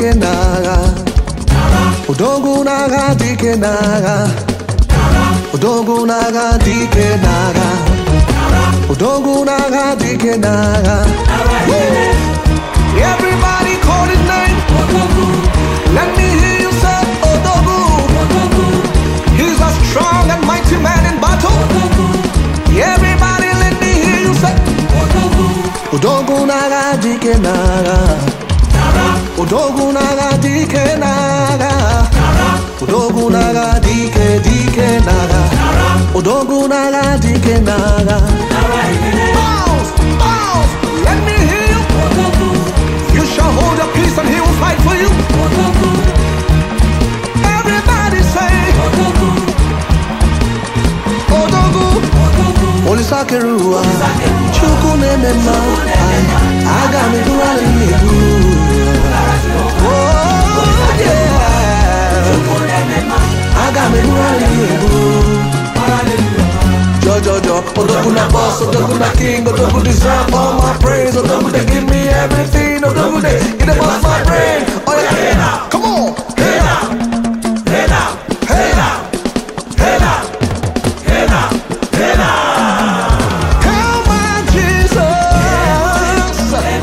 dike naga. Odogu naga dike naga. Odogu naga dike naga. Odogu naga dike naga. Everybody call his name. Let me hear you say Odogu. He's a strong and mighty man in battle. Everybody let me hear you say Odogu naga dike naga. Odogu naga dike naga. Odogu naga dike naga. Odogu naga dike naga. Bounce, bounce, let me hear you. You shall hold your peace and he will fight for you. Everybody say Odogu. Olisakerua Chukune mema Agame kurale nigu. Oh yeah Agame kurale nigu. Jojo, Odogu na boss, Odogu na king, Odogu deserve all my praise. Odogu they give me everything, Odogu they give them all my brain. Oh yeah, hey now, come on, hey now, hey now, hey now, hey now, hey now, hey now. Hell my Jesus, hey,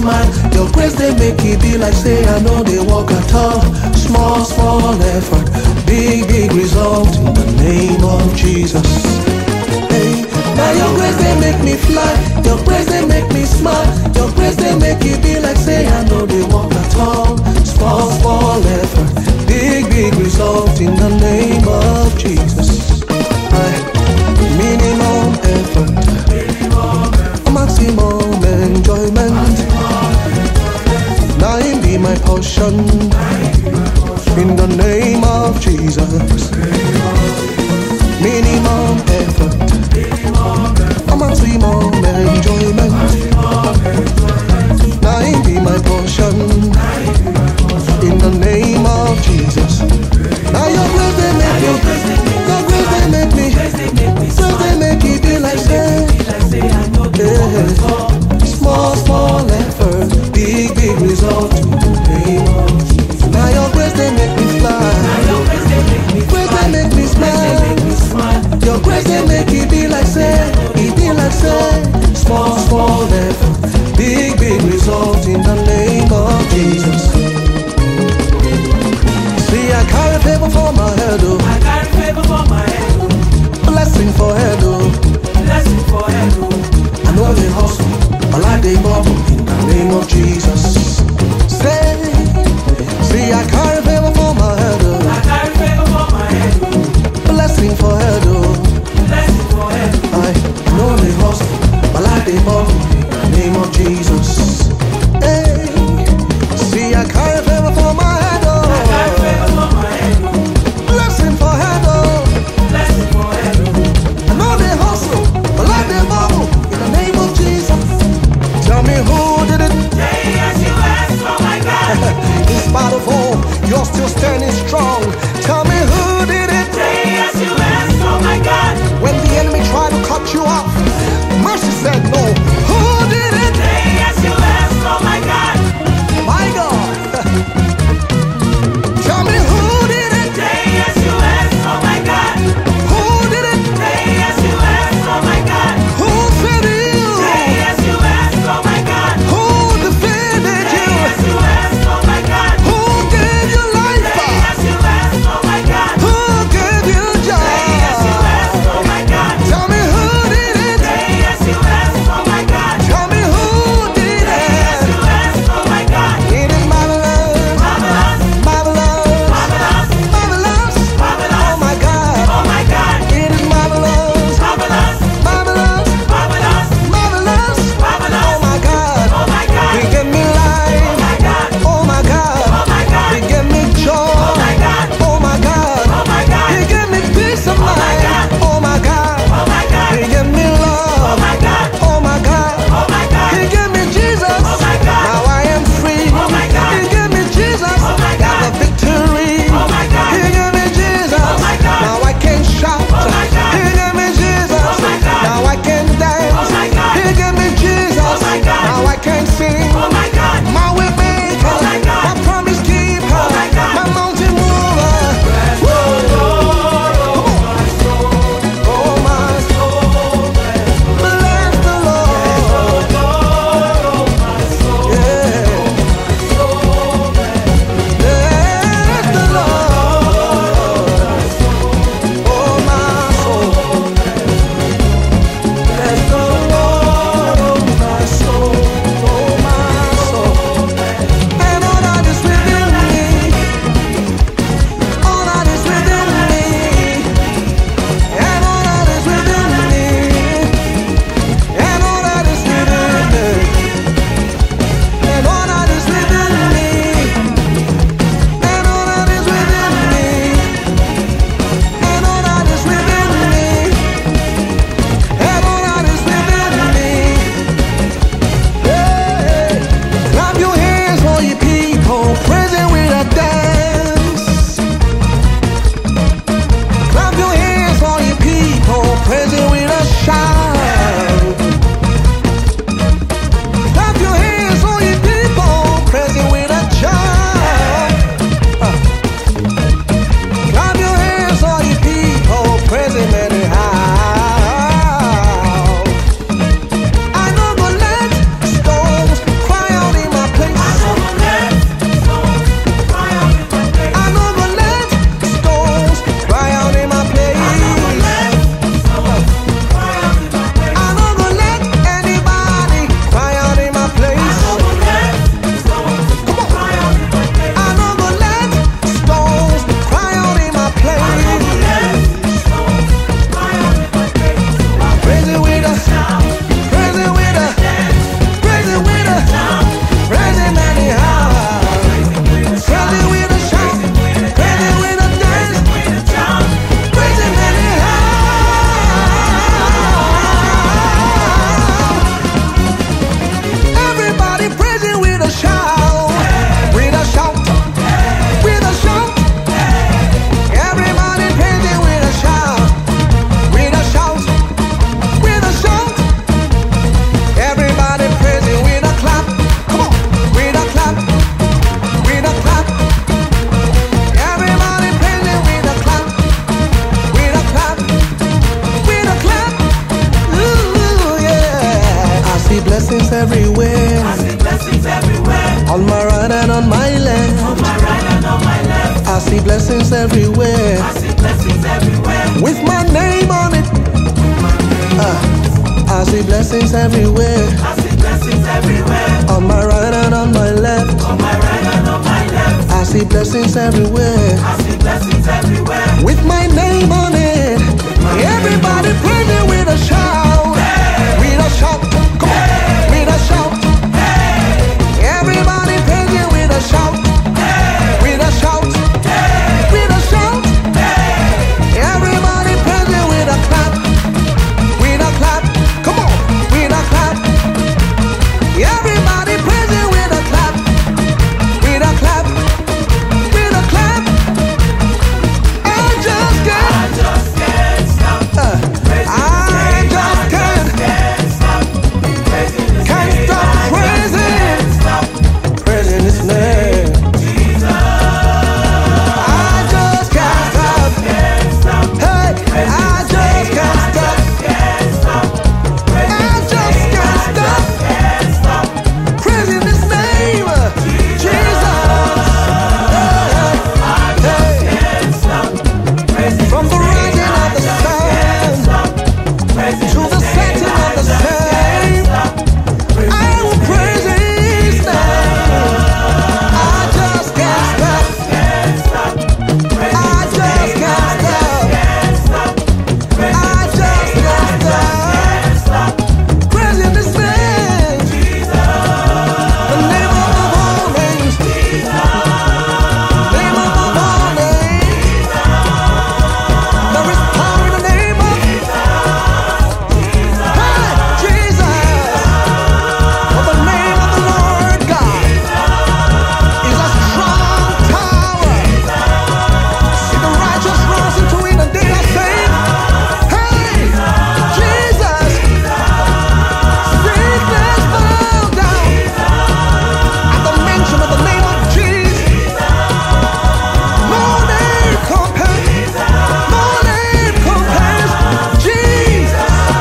smile. Your grace they make it be like say I know they walk at all. Small effort, big result in the name of Jesus. Hey, now your grace they make me fly. Your grace they make me smile. Your grace they make it be like say I know they walk at all. Small effort, big result in the name of Jesus. Minimum effort, maximum enjoyment. Now him be my portion in the name of Jesus. Minimum effort. everywhere. I see blessings everywhere. On my right and on my left. On my right and on my left. I see blessings everywhere. I see blessings everywhere. With my name on it. I see blessings everywhere. I see blessings everywhere. On my right and on my left. On my right and on my left. I see blessings everywhere. I see blessings everywhere. With my name on it. Everybody praise me with a shout. With a shout. Come on. With a shout. Everybody praise me with a shout. With a shout. With a shout. Everybody praise me with a clap. With a clap. Come on. With a clap. Everybody praise me with a clap. With a clap. With a clap. I just can't stop. I just can't stop. praising His name. Jesus. I just can't stop. Hey, I just can't stop. I just can't stop praising His name, Jesus. From the rising of the sun to the setting of the same, I will praise His name. I just can't stop. I just can't stop. I just can't stop praising His name. The name above all names. Name above all names. There is power in the name of Jesus. For the name of the Lord God is a strong tower. See the righteous runs into it and they are saved. Hey, Jesus. Sickness bow down at the mention of the name of Jesus. No name compares. No name compares. Jesus.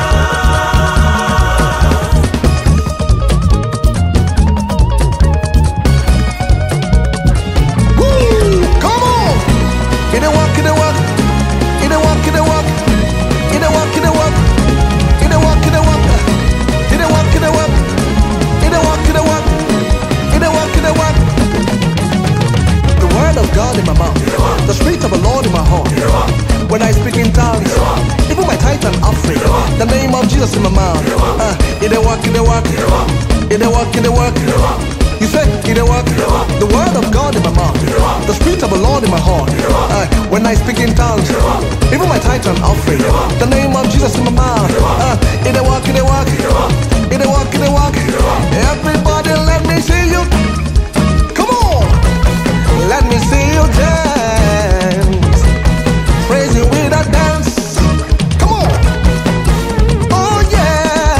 Woo! Come on! In the walk, in the walk, in the walk, in the walk, in the walk, in the walk, in the walk, in the walk, in the walk, in the walk, in the walk, in the walk, in the walk, in the walk. The word of God in my mouth, the spirit of the Lord in my heart. When I speak in tongues, even my tithe and offering, the name of Jesus in my mouth. In the walk, in the walk, in the walk, in the walk. You say, in the walk, the word of God in my mouth, the spirit of the Lord in my heart. When I speak in tongues, even my tithe and offering, the name of Jesus in my mouth. In the walk, in the walk, in the walk, in the walk. Everybody, let me see you. Come on, let me see you dance. Praise Him with a dance. Come on. Oh yeah.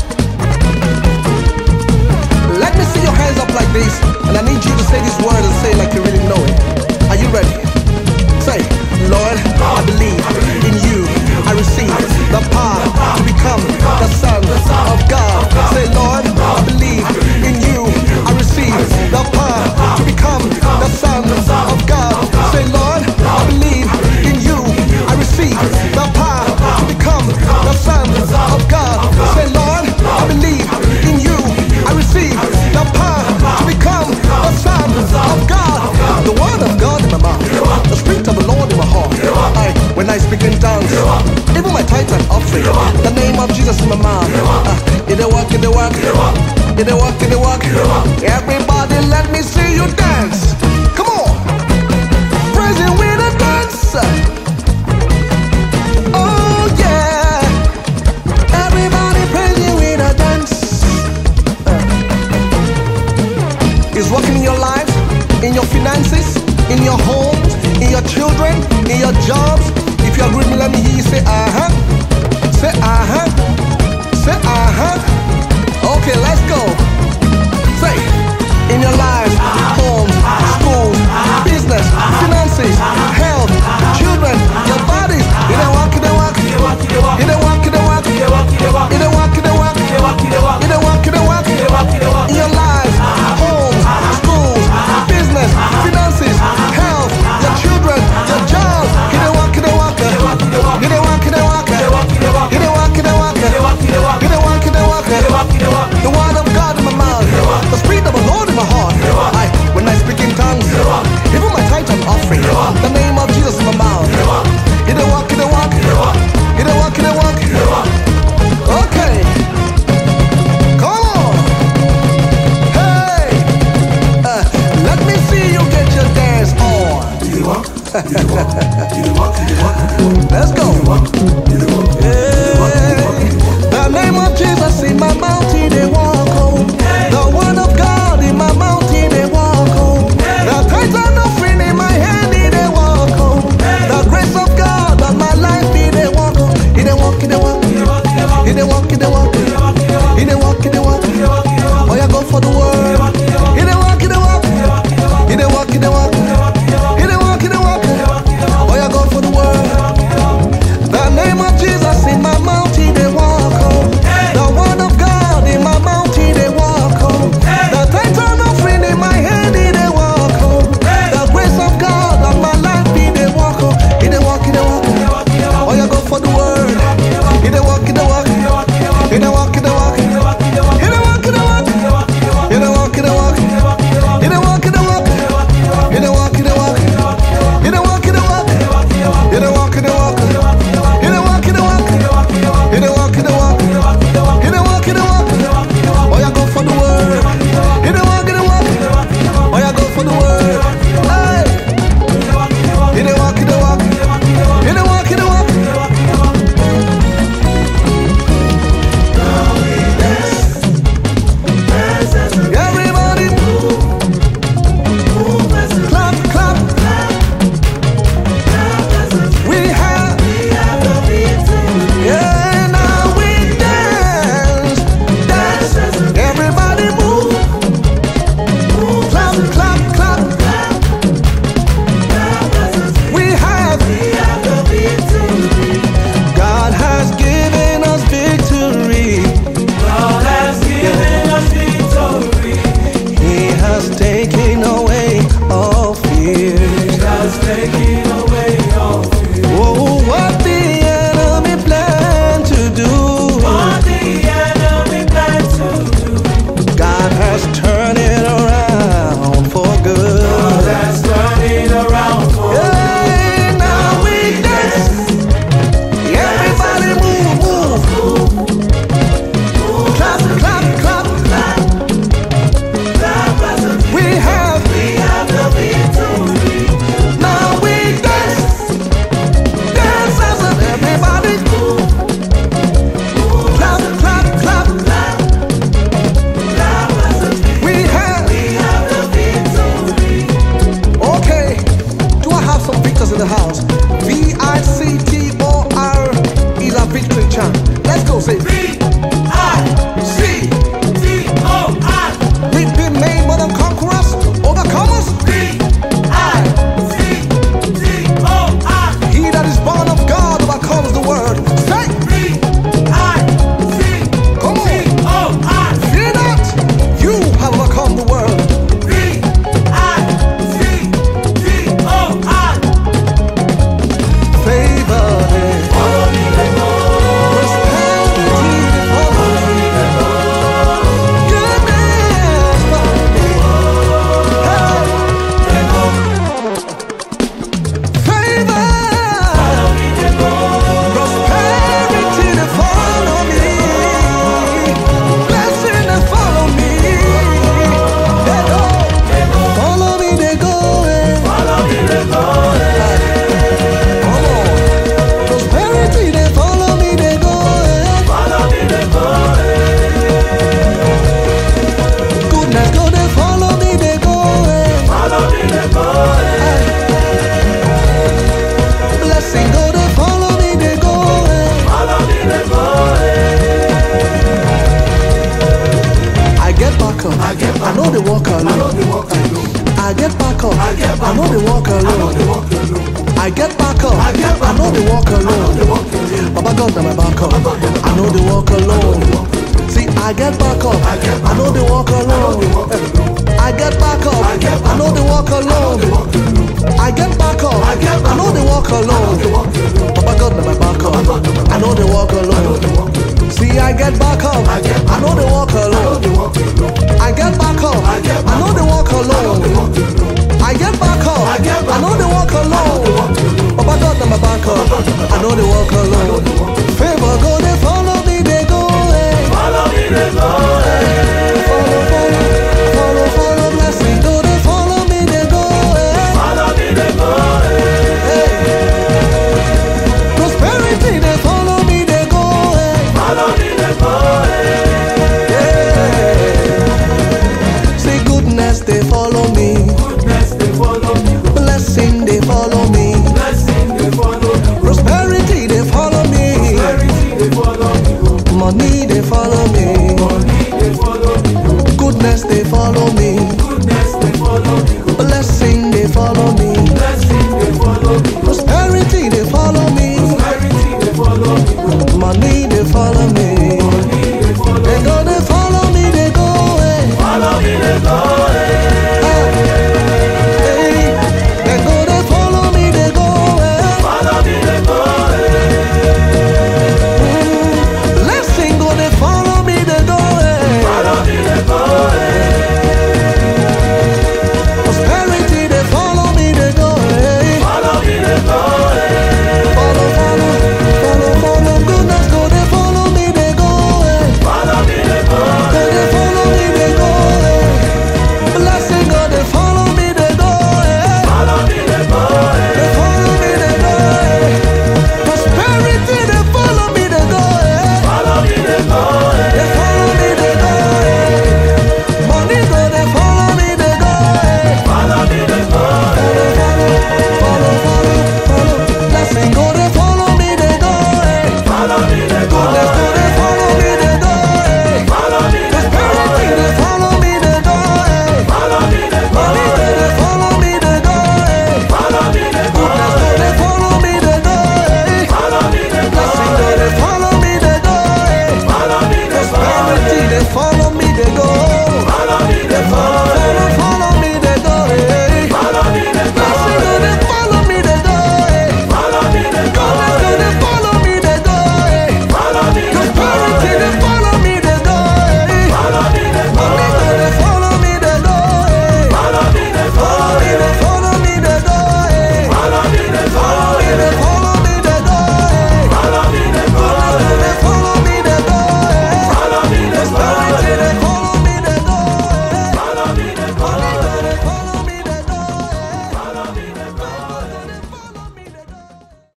Let me see your hands up like this, and I need you to say this word and say it like you really know it. Are you ready? Say, Lord, I believe in you. I receive the power to become the Son of God. Say, Lord, I believe in you. I receive the power to become the Son of God. Say, Lord, I believe in you. I receive the power to become the Son of God. Say, Lord, I believe in you. I receive the power to become the Son of God. The word of God in my mouth, the spirit of the Lord in my heart. When I speak in tongues, even my tithe and offering, the name of Jesus in my mouth. In the walk, in the walk, in the walk, in the walk. Everybody, let me see you dance. Come on, praise Him with a dance. Oh yeah, everybody praise Him with a dance. He's working in your life, in your finances, in your homes, in your children, in your jobs. If you agree with me, let me hear you say uh-huh. Say uh-huh. Say uh-huh. Okay, let's go. Say, in your life, homes, God na my backup. I know they walk alone. See, I get back up. I know they walk alone. I get back up. I know they walk alone. I get back up. I know they walk alone. Papa God na my backup. I know they walk alone. See, I get back up. I know they walk